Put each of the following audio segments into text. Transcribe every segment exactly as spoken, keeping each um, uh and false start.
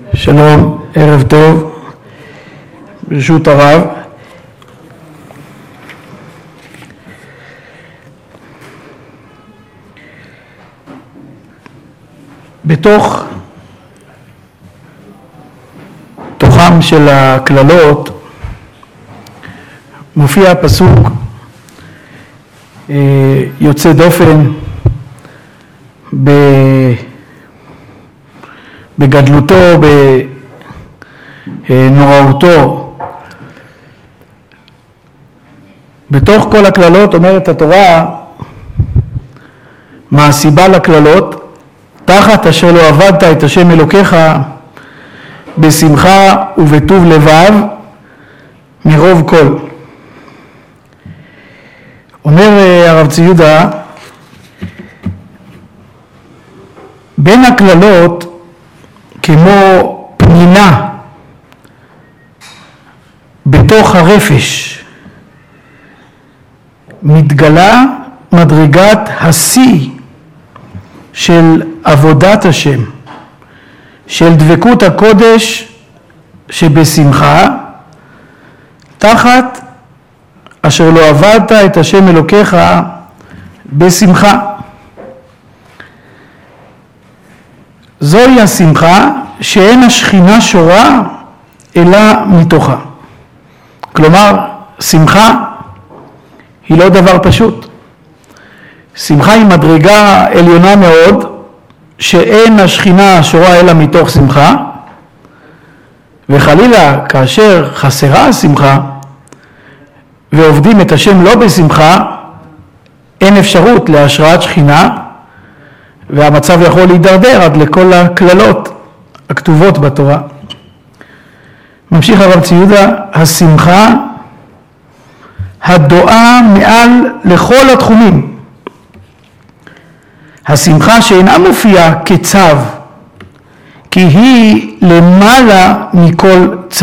שלום, ערב טוב, ברשות הרב. בתוך תוכם של הכללות מופיע פסוק יוצא דופן בגדלותו, בנוראותו. בתוך כל הכללות אומרת התורה מה הסיבה לכללות: תחת אשר לא עבדת את השם אלוקיך בשמחה ובטוב לבב מרוב כל. אומר הרב צבי יהודה, בין הכללות כמו פנינה בתוך הרפש מתגלה מדרגת השיא של עבודת השם, של דבקות הקודש שבשמחה, תחת אשר לא עבדת את השם אלוקיך בשמחה. זוהי השמחה שאין השכינה שורה אלא מתוכה. כלומר, שמחה היא לא דבר פשוט. שמחה היא מדרגה עליונה מאוד, שאין השכינה שורה אלא מתוך שמחה, וחלילה כאשר חסרה השמחה ועובדים את השם לא בשמחה, אין אפשרות להשראת שכינה, והמצב יכול להידרדר עד לכל הכללות הכתובות בתורה. ממשיך הרב צבי יהודה, השמחה הדואה מעל לכל התחומים, השמחה שאינה מופיעה כצו, כי היא למעלה מכל צו.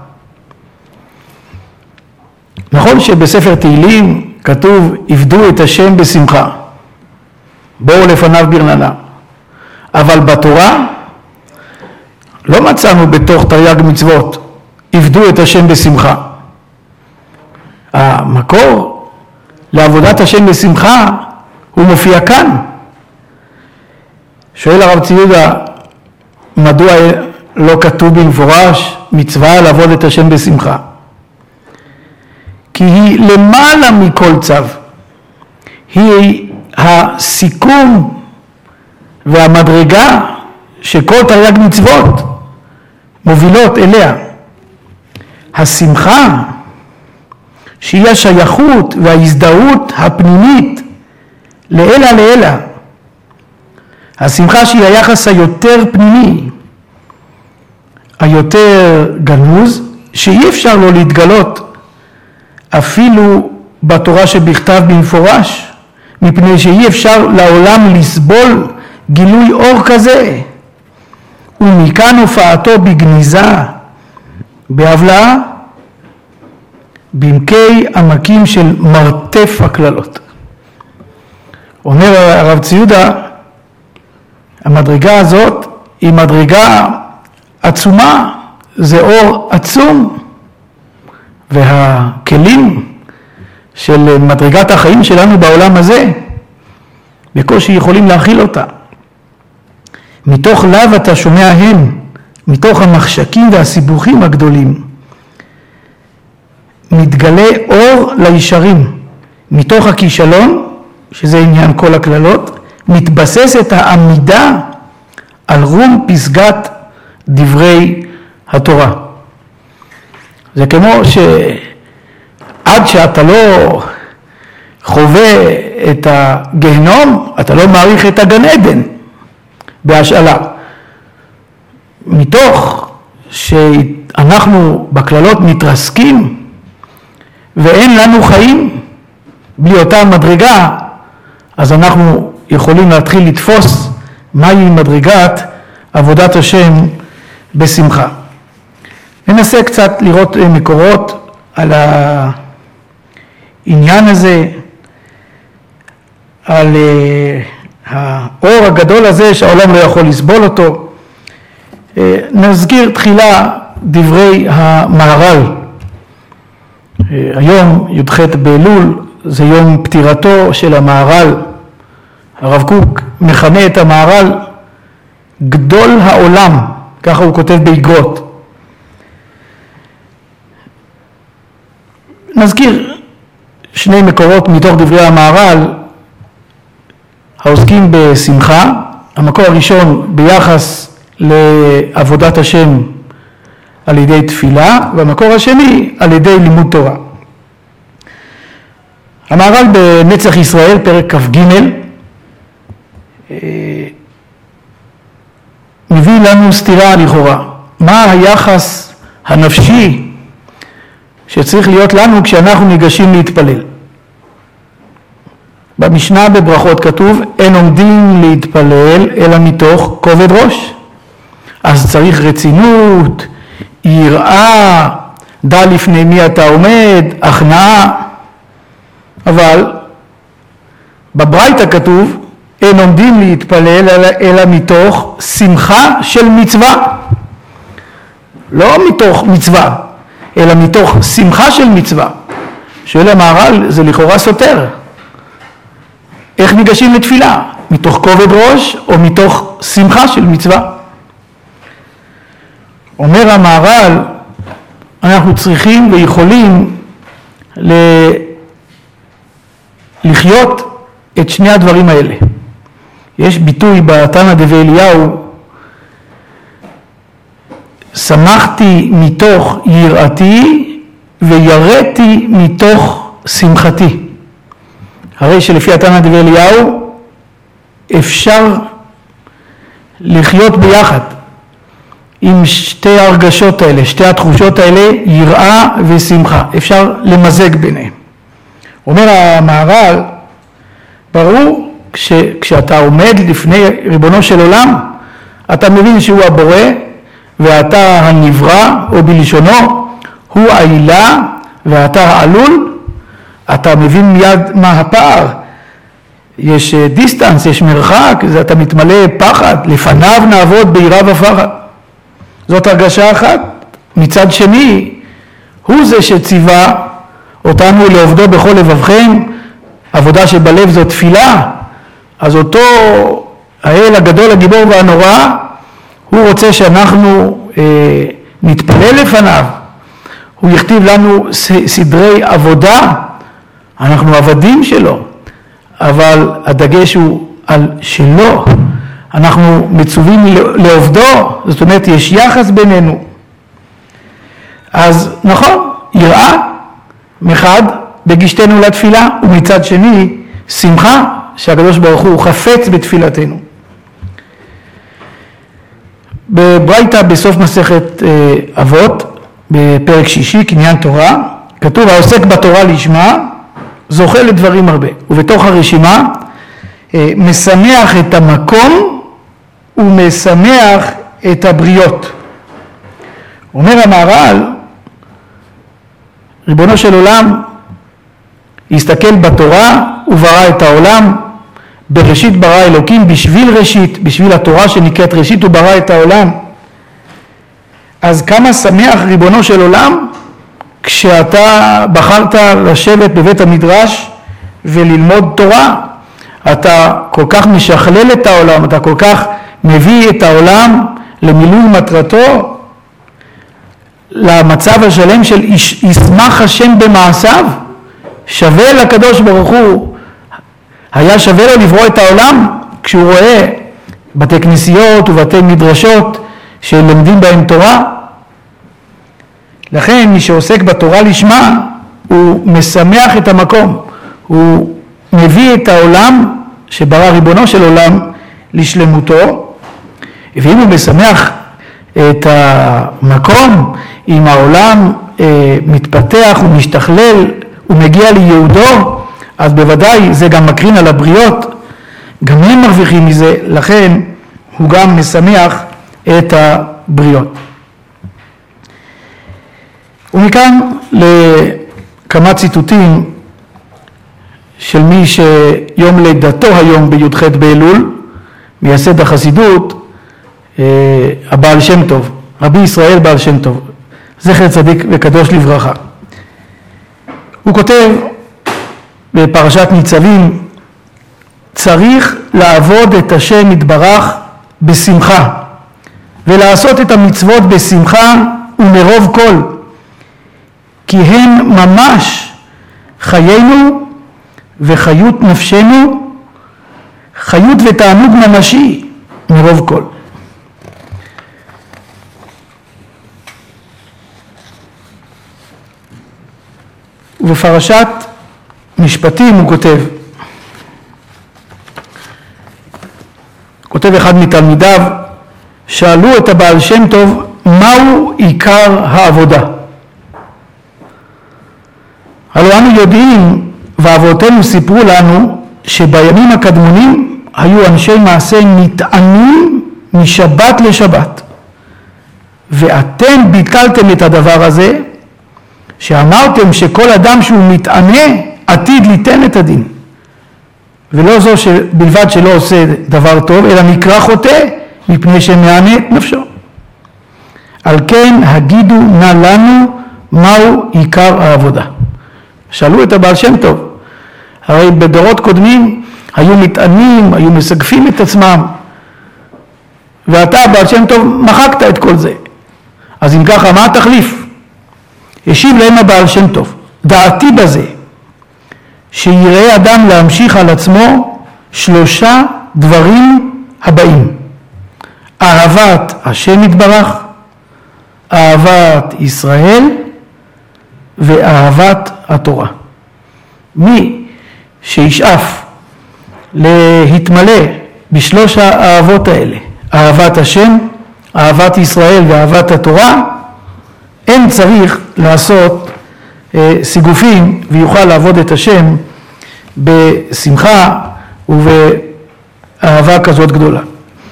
נכון שבספר תהילים כתוב עבדו את השם בשמחה, בואו לפניו ברננה, אבל בתורה לא מצאנו בתוך תרי"ג מצוות עבדו את השם בשמחה. המקור לעבודת השם בשמחה הוא מופיע כאן. שואל הרב צבי יהודה, מדוע לא כתוב במפורש מצווה לעבוד את השם בשמחה? כי היא למעלה מכל צו, היא הסיכום והמדרגה שכל תרי"ג מצוות מובילות אליה. השמחה שהיא השייכות וההזדהות הפנימית לאלה לאלה, השמחה שהיא היחס היותר פנימי, היותר גנוז, שאי אפשר לו להתגלות אפילו בתורה שבכתב במפורש, מפני שאי אפשר לעולם לסבול גילוי אור כזה, ומכאן הופעתו בגניזה, בהבלעה, בעמקי עמקים של מרתף הכללות. אומר הרב צבי יהודה, המדרגה הזאת היא מדרגה עצומה, זה אור עצום, והכלים של מדרגת החיים שלנו בעולם הזה בקושי יכולים להכיל אותה. מתוך לב אתה שומע הם, מתוך המחשקים והסיבוכים הגדולים מתגלה אור לישרים, מתוך הכישלון, שזה עניין כל הכללות, מתבססת העמידה על רום פסגת דברי התורה. זה כמו שעד שאתה לא חווה את הגהנום, אתה לא מעריך את הגן עדן בהשאלה. מתוך שאנחנו בכללות מתרסקים ואין לנו חיים בלי אותה מדרגה, אז אנחנו יכולים להתחיל לתפוס מהי מדרגת עבודת השם בשמחה. ננסה קצת לראות מקורות על העניין הזה, על האור הגדול הזה שהעולם לא יכול לסבול אותו. נזכיר תחילה דברי המהר"ל. היום י"ח באלול זה יום פטירתו של המהר"ל. הרב קוק מכנה את המהר"ל גדול העולם, ככה הוא כותב באגרות. נזכיר שני מקורות מתוך דברי המהר"ל העוסקים בשמחה. המקור הראשון ביחס לעבודת השם על ידי תפילה, והמקור השני על ידי לימוד תורה. המהר"ל בנצח ישראל, פרק כ"ג, מביא לנו סתירה לכאורה. מה היחס הנפשי שצריך להיות לנו כשאנחנו ניגשים להתפלל? במשנה בברכות כתוב, אין עומדים להתפלל אלא מתוך כובד ראש. אז צריך רצינות, יראה, דע לפני מי אתה עומד, הכנעה. אבל בברייתא כתוב, אין עומדים להתפלל אלא, אלא מתוך שמחה של מצווה. לא מתוך מצווה, אלא מתוך שמחה של מצווה. שואל המהר"ל, זה לכאורה סותר. איך ניגשים לתפילה? מתוך כובד ראש או מתוך שמחה של מצווה? אומר המהר"ל, אנחנו צריכים ויכולים ל... לחיות את שני הדברים האלה. יש ביטוי בתנא דבי אליהו, שמחתי מתוך יראתי ויראתי מתוך שמחתי. הרי שלפי התנא דבי אליהו אפשר לחיות ביחד עם שתי הרגשות האלה, שתי התחושות האלה, יראה ושמחה. אפשר למזג ביניהם. אומר המהר"ל, ברור, כש, כשאתה עומד לפני ריבונו של עולם, אתה מבין שהוא הבורא, ואתה הנברא, או בלשונו, הוא העילה, ואתה העלול. אתה מבין מיד מה הפער. יש דיסטנס, יש מרחק, זה אתה מתמלא פחד, לפניו נעבוד ביראה ופחד. זאת הרגשה אחת. מצד שני, הוא זה שציווה אותנו לעובדו בכל לבבכם, עבודה שבלב זו תפילה. אז אותו האל הגדול, הגיבור והנורא, הוא רוצה שאנחנו אה, נתפלל לפניו. הוא יכתיב לנו סדרי עבודה, אנחנו עבדים שלו, אבל הדגש הוא על שלו. אנחנו מצווים לעובדו, זאת אומרת יש יחס בינינו. אז נכון, יראה מחד בגישתנו לתפילה, ומצד שני שמחה שהקדוש ברוך הוא חפץ בתפילתנו. בברייתא בסוף מסכת אבות, בפרק שישי, קניין תורה, כתוב העוסק בתורה לשמה זוכה לדברים הרבה, ובתוך הרשימה משמח את המקום ומשמח את הבריות. אומר המהר"ל, ריבונו של עולם הסתכל בתורה וברא את העולם. בראשית ברא אלוקים, בשביל ראשית, בשביל התורה שנקראת ראשית הוא ברא את העולם. אז כמה שמח ריבונו של עולם כשאתה בחרת לשבת בבית המדרש וללמוד תורה. אתה כל כך משכלל את העולם, אתה כל כך מביא את העולם למילוי מטרתו, למצב השלם של ישמח השם במעשיו. שווה לקדוש ברוך הוא, היה שווה לו לברוא את העולם כשהוא רואה בתי כנסיות ובתי מדרשות שלומדים בהם תורה. לכן מי שעוסק בתורה לשמה הוא משמח את המקום, הוא מביא את העולם שברא ריבונו של עולם לשלמותו. ואם הוא משמח את המקום, אם העולם אה, מתפתח ומשתכלל ומגיע ליהודו, אז בוודאי זה גם מקרין על הבריות, גם הם מרוויחים מזה, לכן הוא גם משמח את הבריות. ומכאן לכמה ציטוטים של מי שיום לידתו היום בי"ח באלול, מייסד החסידות, הבעל שם טוב, רבי ישראל בעל שם טוב, זכר צדיק וקדוש לברכה. הוא כותב בפרשת ניצבים, צריך לעבוד את השם יתברך בשמחה, ולעשות את המצוות בשמחה ומרוב כל, כי הם ממש חיינו וחיות נפשנו, חיות ותענוג ממשי מרוב כל. ובפרשת משפטים הוא כותב, כותב אחד מתלמידיו, שאלו את הבעל שם טוב, מהו עיקר העבודה? הלוא אנו יודעים, ואבותינו סיפרו לנו, שבימים הקדמונים היו אנשי מעשה מתענים משבת לשבת. ואתם ביטלתם את הדבר הזה, שאמרתם שכל אדם שהוא מתענה עתיד ליתן את הדין. ולא זו שבלבד שלא עושה דבר טוב, אלא נקרא חוטא מפני שמענה את נפשו. על כן הגידו נא לנו מהו עיקר העבודה. שאלו את הבעל שם טוב, הרי בדורות קודמים היו מתענים, היו מסגפים את עצמם, ואתה הבעל שם טוב מחקת את כל זה. אז אם ככה, מה התחליף? השיב להם הבעל שם טוב, דעתי בזה, שיראה אדם להמשיך על עצמו שלושה דברים הבאים: אהבת השם יתברך, אהבת ישראל ואהבת התורה. מי שישאף להתמלא בשלוש האהבות האלה, אהבת השם, אהבת ישראל ואהבת התורה, אין צריך לעשות אה, סיגופים, ויוכל לעבוד את השם בשמחה ובאהבה כזאת גדולה.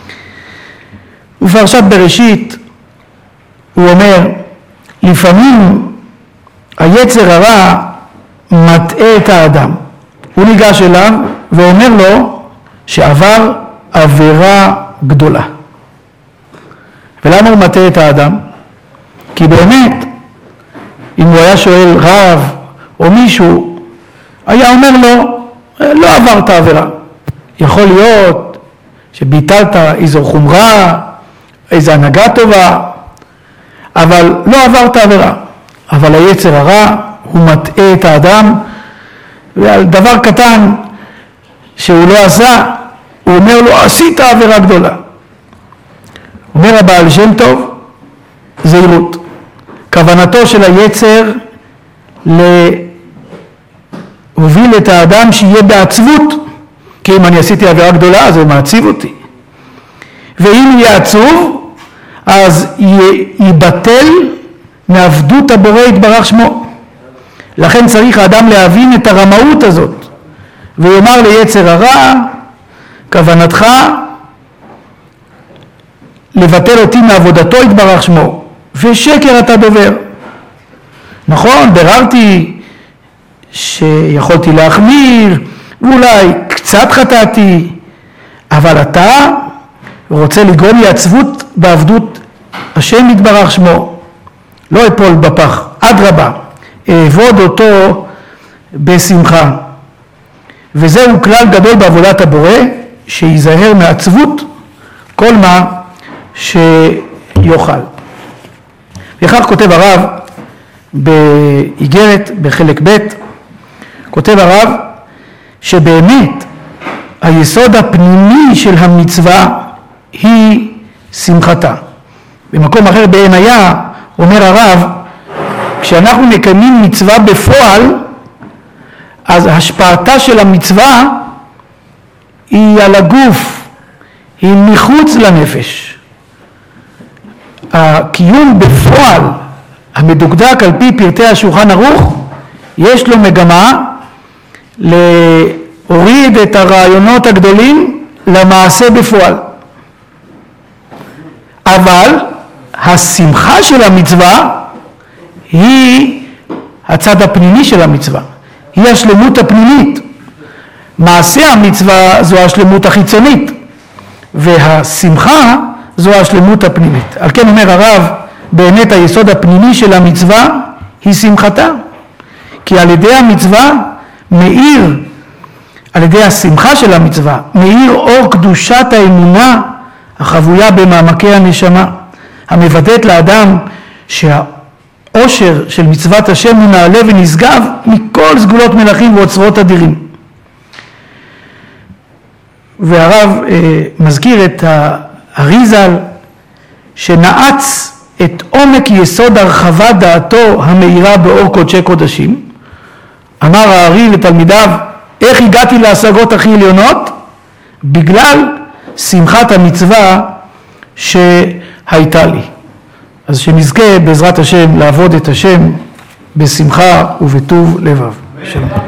בפרשת בראשית הוא אומר, לפעמים היצר הרע מטעה את האדם. הוא ניגש אליו ואומר לו שעבר עבירה גדולה. ולמה הוא מטעה את האדם? כי באמת, אם הוא היה שואל רב או מישהו, היה אומר לו, לא עברת עבירה. יכול להיות שביטלת איזו חומרה, איזו הנהגה טובה, אבל לא עברת עבירה. אבל היצר הרע הוא מטעה את האדם, ועל דבר קטן שהוא לא עשה, הוא אומר לו, עשית עבירה גדולה. אומר הבעל שם טוב, זהירות. כוונתו של היצר להוביל את האדם שיהיה בעצבות, כי אם אני עשיתי עבירה גדולה אז הוא מעציב אותי. ואם יהיה עצוב, אז ייבטל מעבדות הבורא יתברך שמו. לכן צריך האדם להבין את הרמאות הזאת, ויאמר ליצר הרע, כוונתך לבטל אותי מעבודתו יתברך שמו, ושקר אתה דובר. נכון, בררתי שיכולתי להחמיר, ואולי קצת חטאתי, אבל אתה רוצה לגרום לי עצבות בעבדות השם יתברך שמו. לא אפול בפח, אדרבה, אעבוד אותו בשמחה. וזהו כלל גדול בעבודת הבורא, שיזהר מעצבות כל מה שיוכל. וכך כותב הרב באיגרת בחלק ב', כותב הרב שבאמת היסוד הפנימי של המצווה היא שמחתה. במקום אחר בעניה אומר הרב, כשאנחנו מקיימים מצווה בפועל, אז השפעתה של המצווה היא על הגוף, היא מחוץ לנפש. הקיום בפועל המדוקדק על פי פרטי השולחן ערוך, יש לו מגמה להוריד את הרעיונות הגדולים למעשה בפועל. אבל השמחה של המצווה היא הצד הפנימי של המצווה, היא השלמות הפנימית. מעשה המצווה זו השלמות החיצונית, והשמחה זו השלמות הפנימית. על כן אומר הרב, באמת היסוד הפנימי של המצווה היא שמחתה. כי על ידי המצווה מאיר, על ידי השמחה של המצווה, מאיר אור קדושת האמונה החבויה במעמקי הנשמה, המוודאת לאדם שהאושר של מצוות השם הוא נעלה ונשגב מכל סגולות מלכים ואוצרות אדירים. והרב אה, מזכיר את האריז"ל שנעץ את עומק יסוד הרחבת דעתו המאירה באור קודשי קודשים. אמר הארי לתלמידיו, איך הגעתי להשגות הכי עליונות? בגלל שמחת המצווה שהייתה לי. אז שנזכה בעזרת השם לעבוד את השם בשמחה ובטוב לבב. שלום.